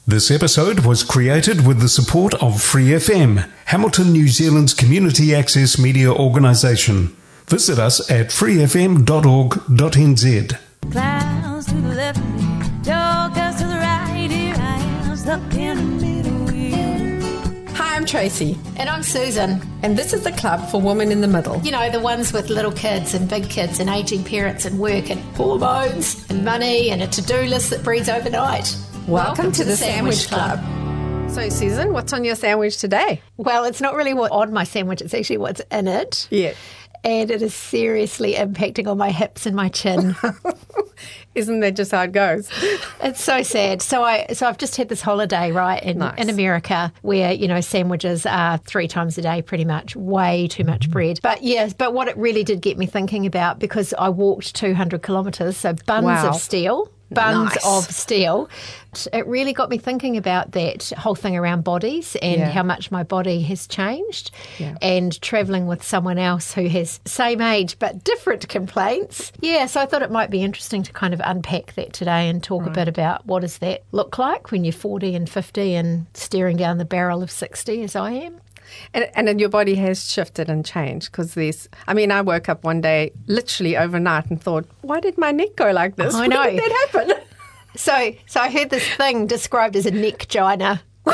This episode was created with the support of Free FM, Hamilton, New Zealand's community access media organisation. Visit us at freefm.org.nz. Clouds to the left of me, jokers to the right, here I am, stuck in the middle wheel. Hi, I'm Tracy. And I'm Susan. And this is the Club for Women in the Middle. You know, the ones with little kids and big kids and ageing parents and work and hormones and money and a to-do list that breeds overnight. Welcome to the Sandwich Club. So, Susan, what's on your sandwich today? Well, it's not really what's on my sandwich, it's actually what's in it. Yeah. And it is seriously impacting on my hips and my chin. Isn't that just how it goes? It's so sad. So I've just had this holiday, right, in America where, you know, sandwiches are 3 times a day pretty much, way too much bread. But what it really did get me thinking about, because I walked 200 kilometres, so buns of steel. Of steel. It really got me thinking about that whole thing around bodies and how much my body has changed, and travelling with someone else who has same age but different complaints. Yeah, so I thought it might be interesting to kind of unpack that today and talk a bit about what does that look like when you're 40 and 50 and staring down the barrel of 60 as I am. And then your body has shifted and changed because I woke up one day literally overnight and thought, why did my neck go like this? I know. When did that happen? So I heard this thing described as a neck-gina, which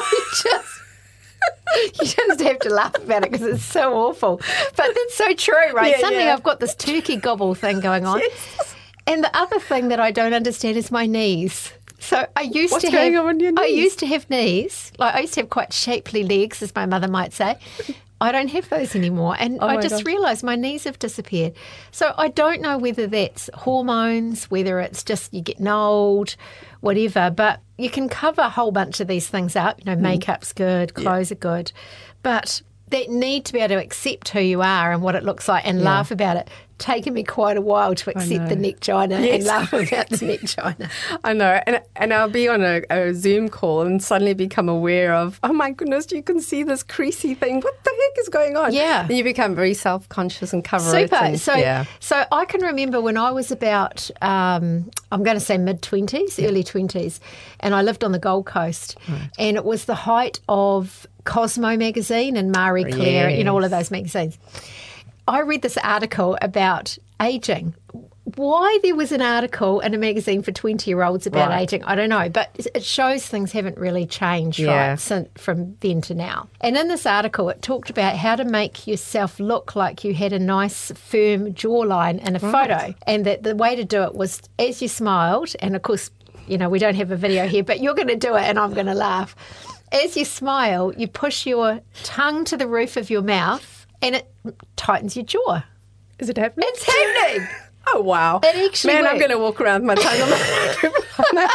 you just have to laugh about it because it's so awful. But it's so true, right? Yeah, Suddenly I've got this turkey gobble thing going on. Yes. And the other thing that I don't understand is my knees. So I used to have knees. Like I used to have quite shapely legs, as my mother might say. I don't have those anymore. And I just realised my knees have disappeared. So I don't know whether that's hormones, whether it's just you getting old, whatever. But you can cover a whole bunch of these things up. You know, makeup's good, clothes are good. But that need to be able to accept who you are and what it looks like and laugh about it. Taken me quite a while to accept the neck-gina and laugh about the neck-gina. I know. And I'll be on a Zoom call and suddenly become aware of, oh my goodness, you can see this creasy thing. What the heck is going on? Yeah. And you become very self-conscious and cover it. So I can remember when I was about, I'm going to say mid-20s, early 20s, and I lived on the Gold Coast. Right. And it was the height of Cosmo magazine and Marie Claire, you know, all of those magazines. I read this article about ageing. Why there was an article in a magazine for 20-year-olds about ageing, I don't know. But it shows things haven't really changed since from then to now. And in this article, it talked about how to make yourself look like you had a nice, firm jawline in a photo. And that the way to do it was as you smiled, and of course, you know, we don't have a video here, but you're going to do it and I'm going to laugh. As you smile, you push your tongue to the roof of your mouth, and it tightens your jaw. Is it happening? It's happening. Oh, wow. It actually works. I'm going to walk around with my tongue on my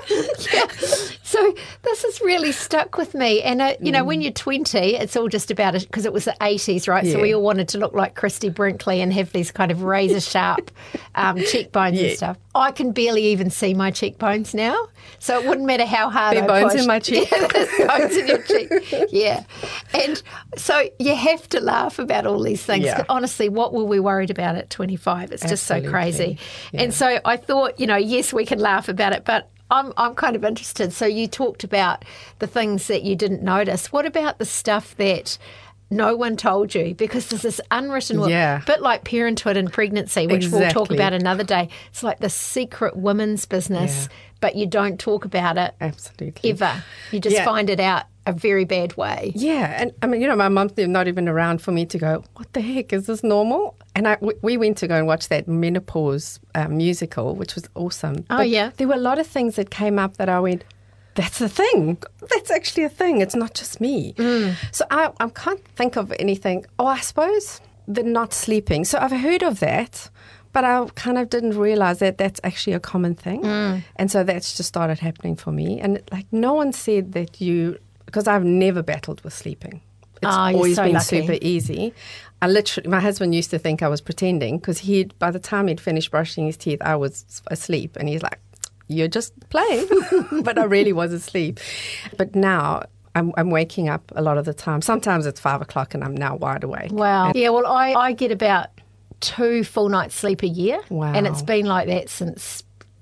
mouth. So this has really stuck with me. And, you know, when you're 20, it's all just about it because it was the 80s, right? Yeah. So we all wanted to look like Christy Brinkley and have these kind of razor-sharp cheekbones and stuff. I can barely even see my cheekbones now. So it wouldn't matter how hard I bones pushed. in my cheek. Yeah, there's bones in your cheek. Yeah. And so you have to laugh about all these things. Yeah. Honestly, what were we worried about at 25? It's just so crazy. Yeah. And so I thought, you know, yes, we can laugh about it, but I'm kind of interested. So you talked about the things that you didn't notice. What about the stuff that no one told you? Because there's this unwritten rule, a bit like parenthood and pregnancy, which we'll talk about another day. It's like the secret women's business, but you don't talk about it ever. You just find it out a very bad way. Yeah. And I mean, you know, my mum's not even around for me to go, what the heck, is this normal? And we went to go and watch that menopause musical, which was awesome. Oh, but there were a lot of things that came up that I went, that's a thing. That's actually a thing. It's not just me. So I can't think of anything. Oh, I suppose the not sleeping. So I've heard of that, but I kind of didn't realize that that's actually a common thing. And so that's just started happening for me. And like no one said that because I've never battled with sleeping. It's always been super easy. My husband used to think I was pretending because by the time he'd finished brushing his teeth, I was asleep. And he's like, you're just playing. But I really was asleep. But now I'm waking up a lot of the time. Sometimes it's 5 o'clock and I'm now wide awake. Wow. Yeah, well, I get about 2 full nights sleep a year. Wow. And it's been like that since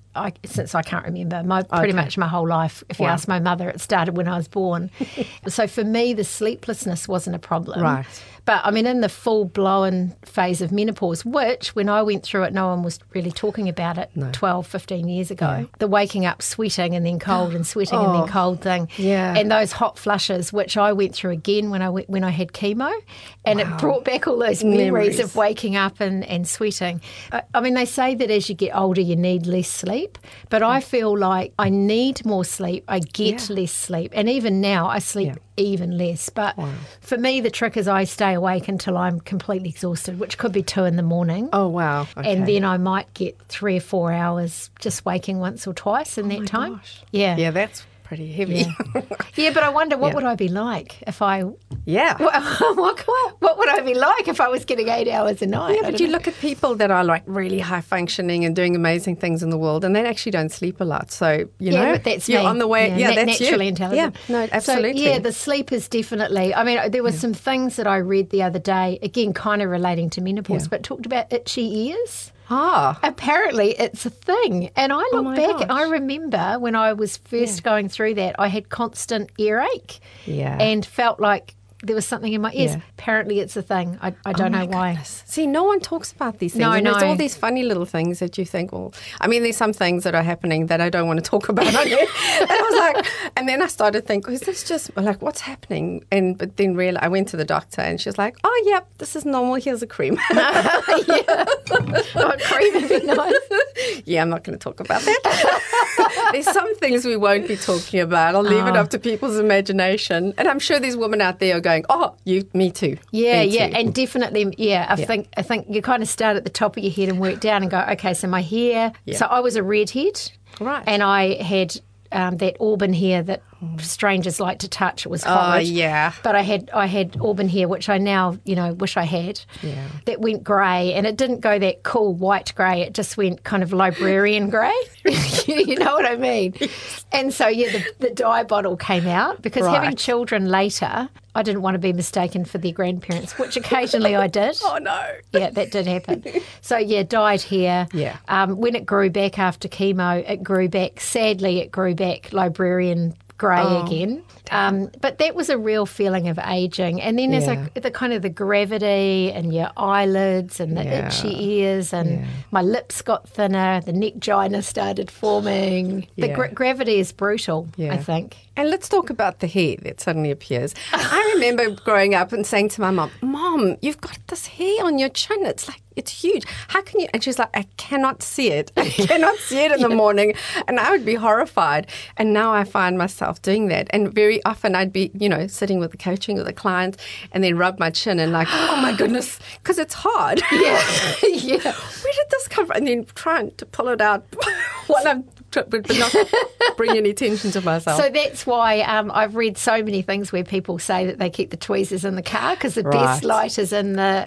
since I can't remember, pretty much my whole life. If you ask my mother, it started when I was born. So for me, the sleeplessness wasn't a problem. Right. But I mean, in the full-blown phase of menopause, which when I went through it, no one was really talking about it 12, 15 years ago. The waking up sweating and then cold and sweating and then cold thing. Yeah. And those hot flushes, which I went through again when I had chemo. And it brought back all those memories of waking up and sweating. I mean, they say that as you get older, you need less sleep. But I feel like I need more sleep. I get less sleep. And even now, I sleep even less. But for me, the trick is I stay awake until I'm completely exhausted, which could be 2 a.m. Oh, wow. Okay. And then I might get 3 or 4 hours just waking once or twice in that time. Gosh. Yeah. Yeah, that's pretty heavy. Yeah, but I wonder what would I be like if I... Yeah. What would I be like if I was getting 8 hours a night? Yeah, but you look at people that are like really high functioning and doing amazing things in the world, and they actually don't sleep a lot. So, you know, but that's you're me. on the way. Yeah, that's naturally you. intelligent. Yeah, no, absolutely. So, the sleep is definitely. I mean, there were some things that I read the other day, again, kind of relating to menopause, but talked about itchy ears. Ah. Apparently it's a thing. And I look my back and I gosh. remember when I was first going through that, I had constant earache and felt like there was something in my ears. Yeah. Apparently it's a thing. I don't know why. Goodness. See, no one talks about these things. No, and There's no. all these funny little things that you think, well, I mean, there's some things that are happening that I don't want to talk about. And I was like, and then I started thinking, is this just, like, what's happening? But then I went to the doctor and she was like, oh, yep, this is normal. Here's a cream. Oh, cream would be nice. Yeah, I'm not going to talk about that. There's some things we won't be talking about. I'll leave it up to people's imagination. And I'm sure there's women out there are going, oh, me too. Yeah, Me too. and definitely, I think you kind of start at the top of your head and work down and go, okay, so my hair. Yeah. So I was a redhead, Right. and I had that auburn hair that strangers like to touch. It was Oh, horrid. yeah. But I had auburn hair, which I now, wish I had. Yeah. That went grey, and it didn't go that cool white grey. It just went kind of librarian grey. You know what I mean? And so, the dye bottle came out because having Right. children later, I didn't want to be mistaken for their grandparents, which occasionally I did. Oh, no. Yeah, that did happen. So, dyed hair. Yeah. When it grew back after chemo, it grew back. Sadly, it grew back librarian grey again. But that was a real feeling of ageing. And then there's the kind of the gravity and your eyelids and the itchy ears and my lips got thinner, the neck gina started forming. The gravity is brutal, I think. And let's talk about the hair that suddenly appears. I remember growing up and saying to my mom, Mom, you've got this hair on your chin. It's like, it's huge. How can you? And she's like, I cannot see it. I cannot see it in the morning. And I would be horrified. And now I find myself doing that. And very often I'd be, sitting with the coaching with a client and then rub my chin and like, oh my goodness, because it's hard. Yeah. Where did this come from? And then trying to pull it out while I'm but not bring any attention to myself. So that's why I've read so many things where people say that they keep the tweezers in the car because the best light is in the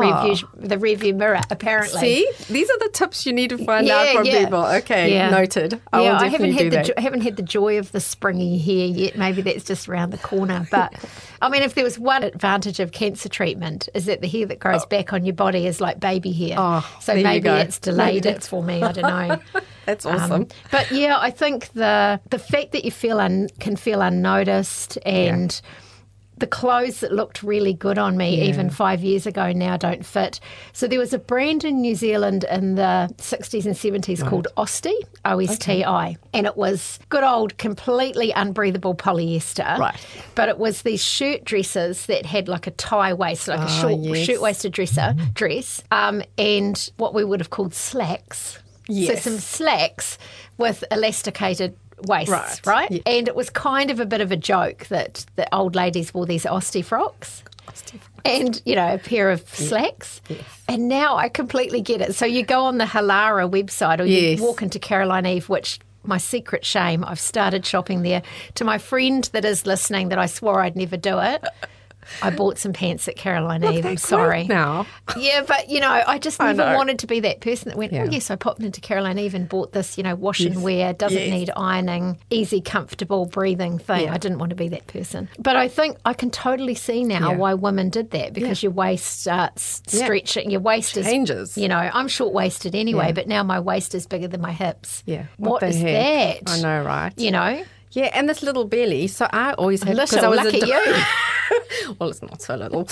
rearview mirror, apparently. See? These are the tips you need to find out from people. Okay, noted. I will definitely do that. I haven't had the joy of the springy hair yet. Maybe that's just around the corner. But, I mean, if there was one advantage of cancer treatment is that the hair that grows back on your body is like baby hair. Oh, so maybe it's delayed it for me. I don't know. That's awesome. But yeah, I think the fact that you can feel unnoticed and the clothes that looked really good on me even 5 years ago now don't fit. So there was a brand in New Zealand in the 60s and 70s called Osti, O-S-T-I, and it was good old completely unbreathable polyester. Right. But it was these shirt dresses that had like a tie waist, like a shirt-waisted dress, and what we would have called slacks. Yes. So some slacks with elasticated waists, right? Yeah. And it was kind of a bit of a joke that the old ladies wore these Osti frocks. And, a pair of slacks. Yes. And now I completely get it. So you go on the Halara website or you walk into Caroline Eve, which my secret shame, I've started shopping there. To my friend that is listening that I swore I'd never do it, I bought some pants at Caroline Look, Eve. they're I'm sorry. great now. Yeah, but, I just never know. wanted to be that person that went, Yeah. oh, yes, I popped into Caroline Eve and bought this, wash and wear, doesn't Yes. need ironing, easy, comfortable, breathing thing. Yeah. I didn't want to be that person. But I think I can totally see now Yeah. why women did that, because your waist starts stretching. Your waist Changes. is, I'm short-waisted anyway, Yeah. but now my waist is bigger than my hips. Yeah. What the is heck? that? I know, right? Yeah, and this little belly. So I always had Little, I was lucky you. Well, it's not so little.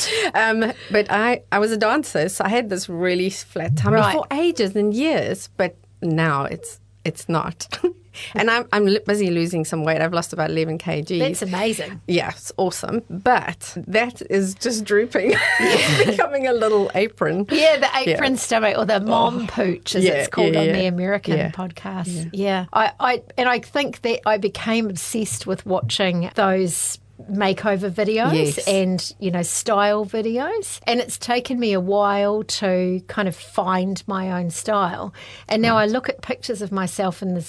But I was a dancer, so I had this really flat tummy Right. for ages and years. But now it's not. And I'm busy losing some weight. I've lost about 11 kgs. That's amazing. Yeah, it's awesome. But that is just drooping. It's becoming a little apron. Yeah, the apron stomach, or the mom pooch, as Yeah, it's called on yeah. the American Yeah. podcast. Yeah. I think that I became obsessed with watching those makeover videos Yes. and style videos, and it's taken me a while to kind of find my own style. And now I look at pictures of myself in the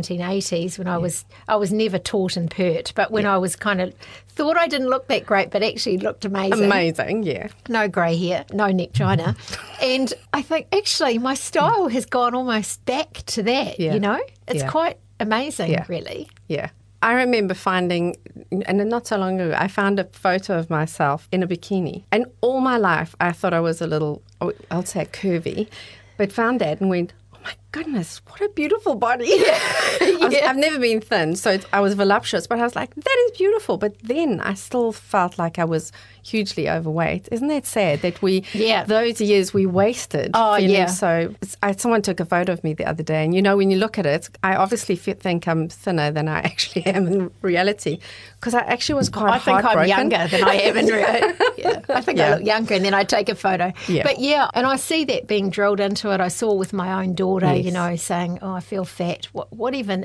1980s when I was never taut and pert, but when I was kind of thought I didn't look that great but actually looked amazing. Amazing, yeah. No grey hair, no neck china. And I think actually my style has gone almost back to that, Yeah. It's Yeah. quite amazing, Yeah. really. Yeah. I remember finding, and not so long ago, I found a photo of myself in a bikini. And all my life, I thought I was a little, I'll say curvy, but found that and went, oh my goodness, what a beautiful body. I've never been thin, so I was voluptuous, but I was like, that is beautiful. But then I still felt like I was hugely overweight. Isn't that sad that those years we wasted? Oh, feeling yeah. So someone took a photo of me the other day, and when you look at it, I obviously think I'm thinner than I actually am in reality, because I actually was quite I think I'm heartbroken. younger than I am in reality. I think I look younger, and then I take a photo. Yeah. But and I see that being drilled into it. I saw with my own daughter, Yes. saying, "Oh, I feel fat." What even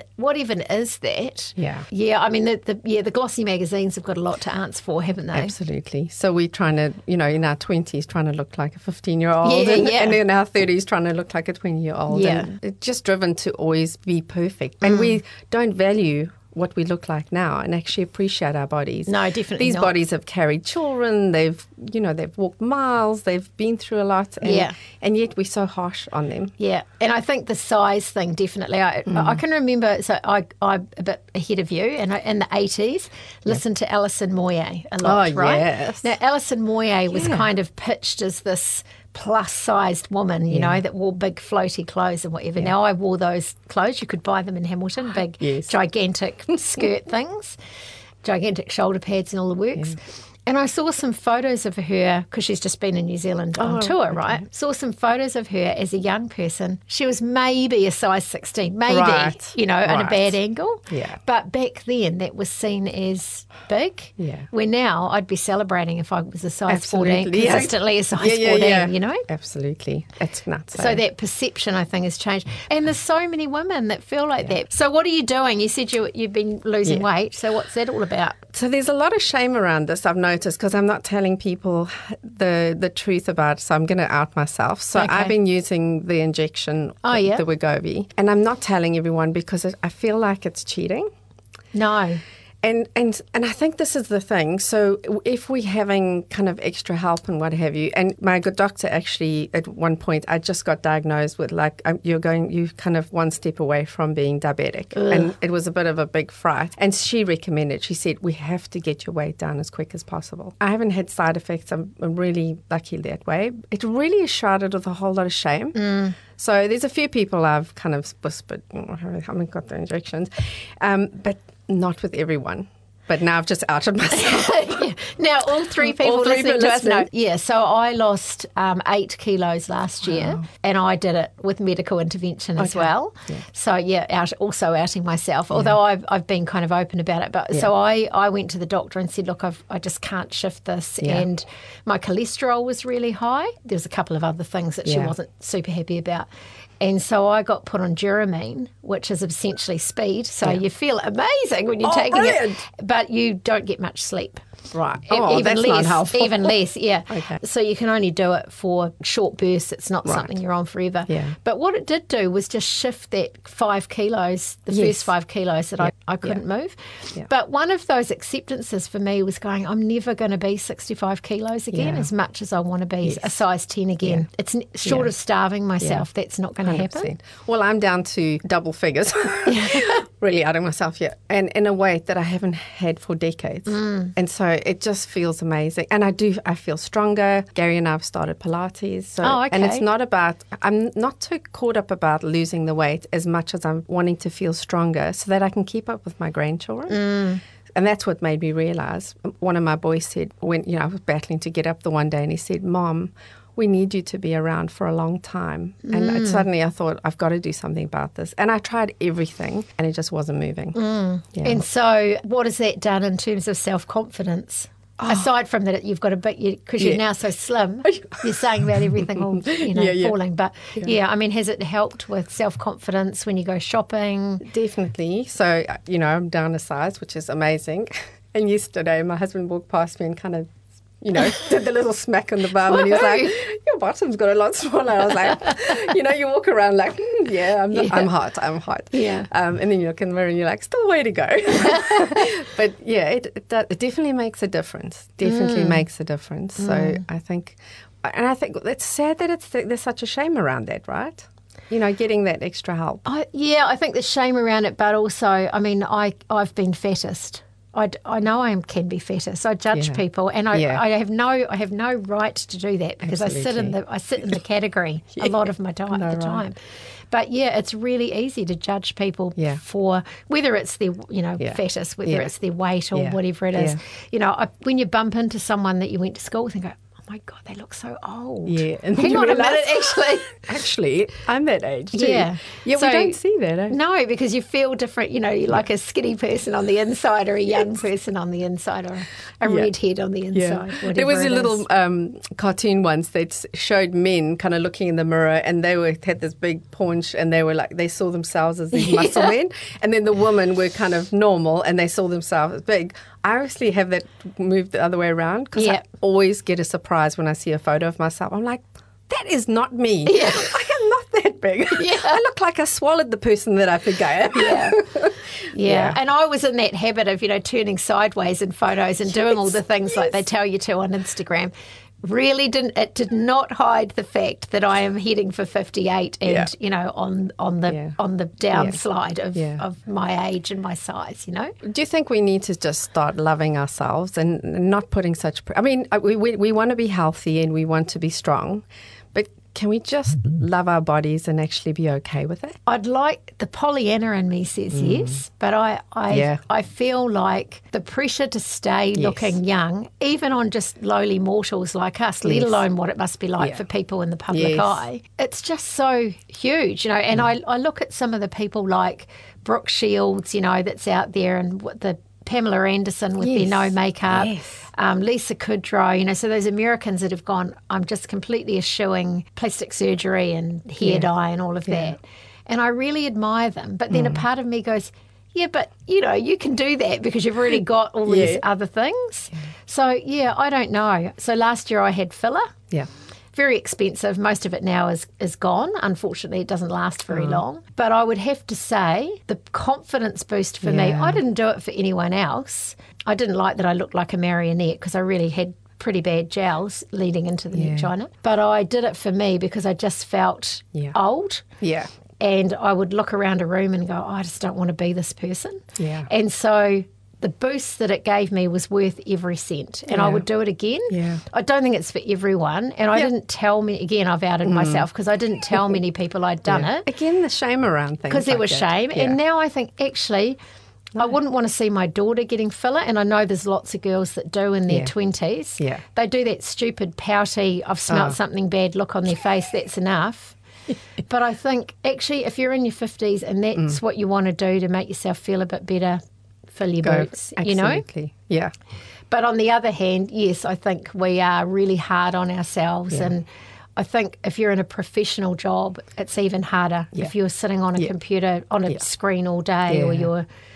is that? Yeah. Yeah. I mean, the glossy magazines have got a lot to answer for, haven't they? Absolutely. So we're trying to, in our 20s, trying to look like a 15-year-old, Yeah. and in our 30s, trying to look like a 20-year-old. Yeah. And it's just driven to always be perfect. And we don't value what we look like now and actually appreciate our bodies. No, definitely These not. bodies have carried children, they've walked miles, they've been through a lot, and yet we're so harsh on them. Yeah, and I think the size thing definitely. I can remember. So I'm a bit ahead of you, and in the 80s, listened to Alison Moyet a lot. Oh, right? yes. Now Alison Moyet was kind of pitched as this plus-sized woman, that wore big floaty clothes and whatever. Now I wore those clothes. You could buy them in Hamilton, big, gigantic skirt things, gigantic shoulder pads and all the works. And I saw some photos of her, because she's just been in New Zealand on tour, right? Saw some photos of her as a young person. She was maybe a size 16, maybe, Right. in a Right. bad angle. Yeah. But back then, that was seen as big. Yeah. Where now, I'd be celebrating if I was a size 14, Absolutely. consistently a size 14, Absolutely. It's nuts. So that perception, I think, has changed. And there's so many women that feel like that. So what are you doing? You said you've been losing weight. So what's that all about? So there's a lot of shame around this, I've noticed, because I'm not telling people the truth about it, so I'm going to out myself. So Okay. I've been using the injection, yeah? the Wegovy, and I'm not telling everyone because I feel like it's cheating. No. And I think this is the thing. So if we're having kind of extra help and what have you, and my good doctor actually at one point, I just got diagnosed with you're kind of one step away from being diabetic. And it was a bit of a big fright. And she recommended, she said, we have to get your weight down as quick as possible. I haven't had side effects. I'm really lucky that way. It really is shrouded with a whole lot of shame. So there's a few people I've kind of whispered, I haven't got the injections, but not with everyone. But now I've just outed myself. Now, all three people three listening people to us know. listening. Yeah, so I lost 8 kilos last year, and I did it with medical intervention as well. Yeah. So, also outing myself, although I've been kind of open about it. But so I went to the doctor and said, look, I just can't shift this. Yeah. And my cholesterol was really high. There was a couple of other things that she Yeah. wasn't super happy about. And so I got put on Duramine, which is essentially speed. So you feel amazing when you're taking brilliant. it, but you don't get much sleep. Right. Oh, that's less, not helpful. Even less, yeah. Okay. So you can only do it for short bursts. It's not something you're on forever. Yeah. But what it did do was just shift that 5 kilos, the Yes. first 5 kilos that I couldn't move. Yeah. But one of those acceptances for me was going, I'm never going to be 65 kilos again, Yeah. as much as I want to be a size 10 again. Yeah. It's short Yeah. of starving myself. That's not going to happen. 100%. Well, I'm down to double figures. Really outing myself yet. And in a weight that I haven't had for decades. And so it just feels amazing. And I feel stronger. Gary and I have started Pilates. So, and it's not about, I'm not too caught up about losing the weight as much as I'm wanting to feel stronger so that I can keep up with my grandchildren. And that's what made me realise. One of my boys said, when I was battling to get up the one day, and he said, Mom, we need you to be around for a long time. And suddenly I thought, I've got to do something about this. And I tried everything, and it just wasn't moving. Yeah. And so what has that done in terms of self-confidence? Aside from that, you've got a bit, because you're now so slim, you're saying about everything all, falling. But I mean, has it helped with self-confidence when you go shopping? Definitely. So, I'm down a size, which is amazing. And yesterday, my husband walked past me and kind of, did the little smack on the bum, and he was like, your bottom's got a lot smaller. I was like, you walk around like, I'm hot. Yeah. And then you look in the mirror and you're like, still way to go. But yeah, it definitely makes a difference. Definitely makes a difference. So I think it's sad that there's such a shame around that, right? Getting that extra help. I think there's shame around it, but also, I mean, I've been fattest. I know I can be fattest. I judge people, and I have no right to do that because Absolutely. I sit in the category a lot of my time. But it's really easy to judge people for whether it's their fattest, whether it's their weight or whatever it is. When you bump into someone that you went to school with and go, oh my God, they look so old. Yeah, and hang on a minute, actually, I'm that age too. Yeah, so, we don't see that. Eh? No, because you feel different. You're like a skinny person on the inside, or a young person on the inside, or a redhead on the inside. Yeah. There was a little cartoon once that showed men kind of looking in the mirror, and they had this big paunch, and they were like they saw themselves as these muscle men, and then the women were kind of normal, and they saw themselves as big. I actually have that moved the other way around because I always get a surprise when I see a photo of myself. I'm like, that is not me. Yeah. I am not that big. Yeah. I look like I swallowed the person that I think I am. Yeah. And I was in that habit of, turning sideways in photos and doing all the things like they tell you to on Instagram. Really did not hide the fact that I am heading for 58 and on the downslide of my age and my size. Do you think we need to just start loving ourselves and not putting such? I mean, we want to be healthy and we want to be strong, but can we just love our bodies and actually be okay with it? I'd like, the Pollyanna in me says yes, but I feel like the pressure to stay looking young, even on just lowly mortals like us, let alone what it must be like for people in the public eye, it's just so huge, and I look at some of the people like Brooke Shields, that's out there, and the Pamela Anderson with their no makeup, Lisa Kudrow, so those Americans that have gone, I'm just completely eschewing plastic surgery and hair dye and all of that. And I really admire them. But then a part of me goes, yeah, but, you can do that because you've already got all these other things. Yeah. So, I don't know. So last year I had filler. Yeah. Very expensive. Most of it now is gone. Unfortunately, it doesn't last very long. But I would have to say the confidence boost for me, I didn't do it for anyone else. I didn't like that I looked like a marionette because I really had pretty bad jowls leading into the neck joint. But I did it for me because I just felt old. Yeah. And I would look around a room and go, I just don't want to be this person. Yeah. And so the boost that it gave me was worth every cent, and I would do it again. Yeah. I don't think it's for everyone, and I didn't tell me, again, I've outed myself because I didn't tell many people I'd done it. Again, the shame around things. Because there was shame, and now I think actually I wouldn't want to see my daughter getting filler, and I know there's lots of girls that do in their 20s. Yeah. They do that stupid, pouty, I've smelt something bad look on their face, that's enough. But I think actually if you're in your 50s and that's what you want to do to make yourself feel a bit better, fill your boots, absolutely. Yeah. But on the other hand, yes, I think we are really hard on ourselves. And I think if you're in a professional job, it's even harder. If you're sitting on a computer, on a screen all day, or you're,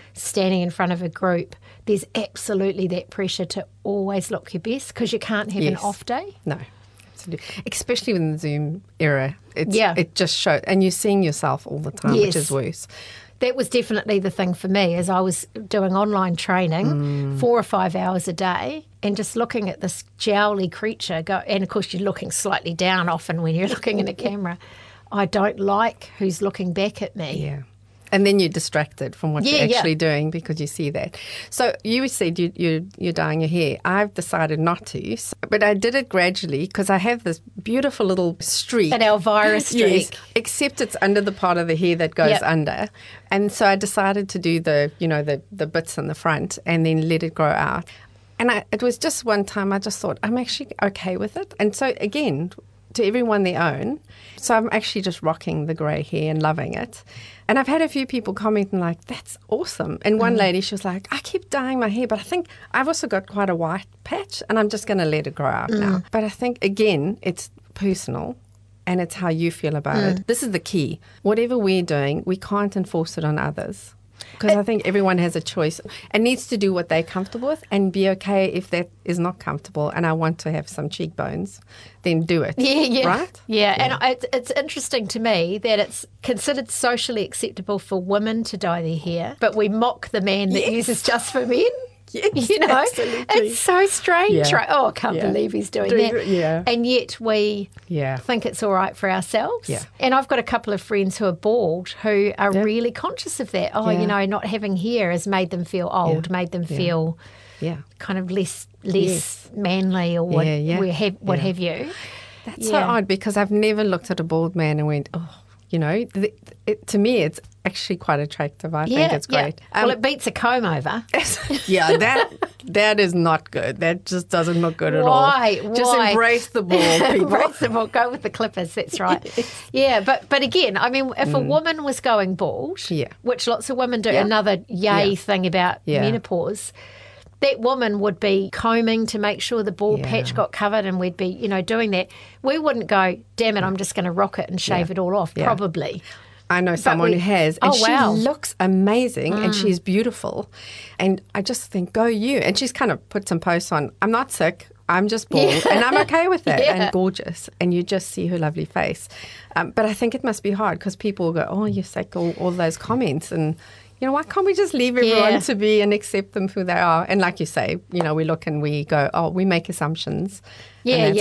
standing in front of a group, there's absolutely that pressure to always look your best because you can't have an off day. No. Absolutely. Especially in the Zoom era. Yeah. It just shows, and you're seeing yourself all the time, which is worse. That was definitely the thing for me as I was doing online training 4 or 5 hours a day and just looking at this jowly creature go, and of course you're looking slightly down often when you're looking in a camera. I don't like who's looking back at me. Yeah. And then you're distracted from what you're actually doing because you see that. So you said you're dyeing your hair. I've decided not to, but I did it gradually because I have this beautiful little streak. An Elvira streak. Yes, except it's under the part of the hair that goes under. And so I decided to do the bits in the front and then let it grow out. And it was just one time I just thought, I'm actually okay with it. And so again, to everyone their own. So I'm actually just rocking the grey hair and loving it. And I've had a few people commenting like, that's awesome. And one lady, she was like, I keep dyeing my hair, but I think I've also got quite a white patch and I'm just going to let it grow out now. But I think, again, it's personal and it's how you feel about it. This is the key. Whatever we're doing, we can't enforce it on others. Because I think everyone has a choice and needs to do what they're comfortable with and be okay if that is not comfortable and I want to have some cheekbones, then do it. Yeah. Right? Yeah, and it's interesting to me that it's considered socially acceptable for women to dye their hair, but we mock the man that uses just for men. Yes, you know, absolutely. it's so strange, Yeah. right? Oh, I can't believe he's doing that. Yeah. And yet we think it's all right for ourselves. Yeah. And I've got a couple of friends who are bald who are really conscious of that. Oh, you know, not having hair has made them feel old, made them feel kind of less manly or what have you. That's so odd because I've never looked at a bald man and went, oh, you know, to me it's actually quite attractive. I think it's great. Well, it beats a comb over. that is not good. That just doesn't look good at all. Why? Just embrace the bald, people. Embrace the bald. Go with the clippers. That's right. Yeah, but again, I mean, if a woman was going bald, which lots of women do, another thing about menopause, that woman would be combing to make sure the bald patch got covered and we'd be, you know, doing that. We wouldn't go, damn it, I'm just going to rock it and shave it all off, probably. I know someone who has, and she wow. looks amazing and she's beautiful. And I just think, go you. And she's kind of put some posts on, I'm not sick, I'm just bald, and I'm okay with that, and gorgeous. And you just see her lovely face. But I think it must be hard because people will go, oh, you're sick, all those comments. And, you know, why can't we just leave everyone to be and accept them who they are? And like you say, you know, we look and we go, oh, we make assumptions. Yeah.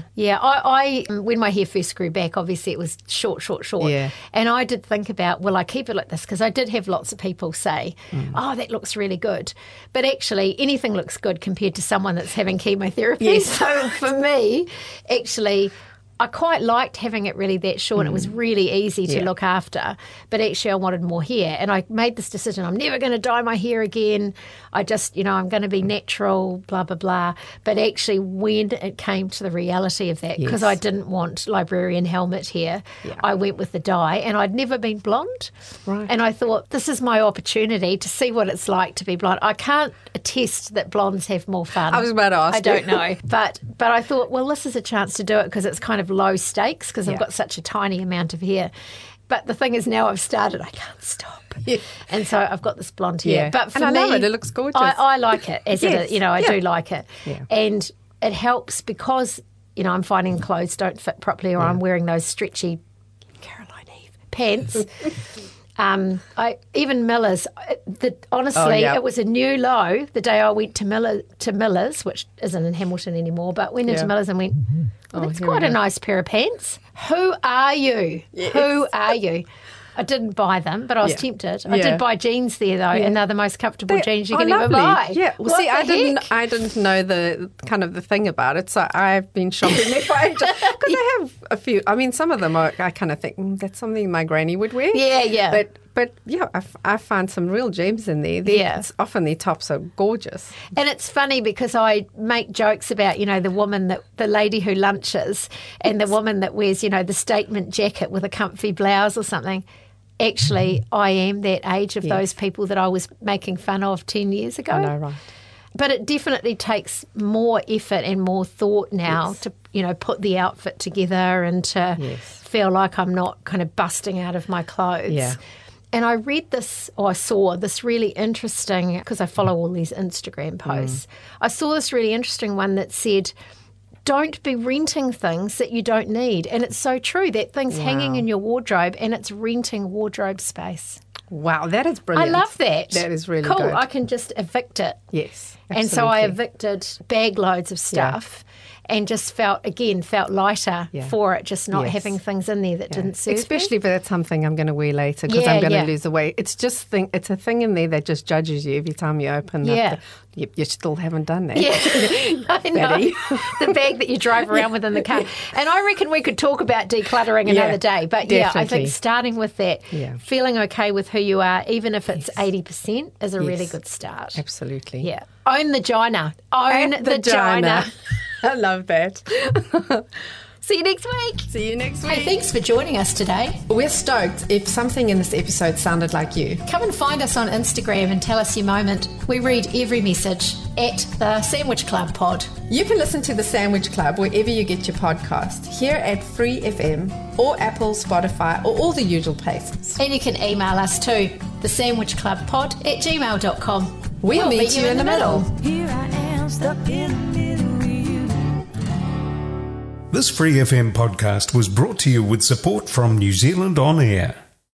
I when my hair first grew back, obviously it was short. Yeah. And I did think about, will I keep it like this? Because I did have lots of people say, oh, that looks really good. But actually, anything looks good compared to someone that's having chemotherapy. Yes. So for me, actually, I quite liked having it really that short. It was really easy to look after. But actually, I wanted more hair. And I made this decision, I'm never going to dye my hair again. I just, you know, I'm going to be natural, blah, blah, blah. But actually, when it came to the reality of that, because I didn't want librarian helmet hair, I went with the dye. And I'd never been blonde. Right. And I thought, this is my opportunity to see what it's like to be blonde. I can't attest that blondes have more fun. I was about to ask I don't know. But I thought, well, this is a chance to do it because it's kind of low stakes because I've got such a tiny amount of hair. But the thing is, now I've started, I can't stop. Yeah. And so I've got this blonde hair. Yeah. But for and me, I love it. It looks gorgeous. I like it as it is. You know, I do like it. Yeah. And it helps because, you know, I'm finding clothes don't fit properly or I'm wearing those stretchy Caroline Eve pants. Even Miller's, honestly, it was a new low the day I went to Miller's, which isn't in Hamilton anymore, but went into Miller's and went, oh, that's quite a nice pair of pants. Who are you? Yes. Who are you? I didn't buy them, but I was tempted. I did buy jeans there, though, and they're the most comfortable jeans you can ever buy. Yeah, well, see, I didn't know the kind of the thing about it, so I've been shopping there for ages. Because I have a few. I mean, some of them I kind of think that's something my granny would wear. Yeah. But yeah, I find some real gems in there. Often their tops are gorgeous. And it's funny because I make jokes about, you know, the lady who lunches and the woman that wears, you know, the statement jacket with a comfy blouse or something. Actually, I am that age of those people that I was making fun of 10 years ago. I know, right. But it definitely takes more effort and more thought now to, you know, put the outfit together and to feel like I'm not kind of busting out of my clothes. Yeah. And I read this, or I saw this really interesting, because I follow all these Instagram posts. I saw this really interesting one that said, don't be renting things that you don't need. And it's so true. That thing's hanging in your wardrobe and it's renting wardrobe space. Wow, that is brilliant. I love that. That is really cool. good. I can just evict it. Yes, And so I absolutely. evicted bag loads of stuff and just felt lighter for it, just not Yes. having things in there that didn't serve me. Especially if that's something I'm going to wear later because Yeah, I'm going to yeah. lose the weight. It's just it's a thing in there that just judges you every time you open Yeah. up. You still haven't done that. Yeah, I know. Betty. The bag that you drive around with in the car. And I reckon we could talk about decluttering another day. But I definitely. think starting with that, Yeah. feeling okay with who you are, even if it's 80%, is a really Yes. good start. Absolutely. Yeah. Own the Gina. Own And the Gina. I love that. See you next week. See you next week. Hey, thanks for joining us today. We're stoked if something in this episode sounded like you. Come and find us on Instagram and tell us your moment. We read every message at the Sandwich Club Pod. You can listen to The Sandwich Club wherever you get your podcast, here at Free FM or Apple, Spotify, or all the usual places. And you can email us too, thesandwichclubpod@gmail.com. We'll meet you in the middle. Here I am, stuck in the middle with you. This Free FM podcast was brought to you with support from New Zealand On Air.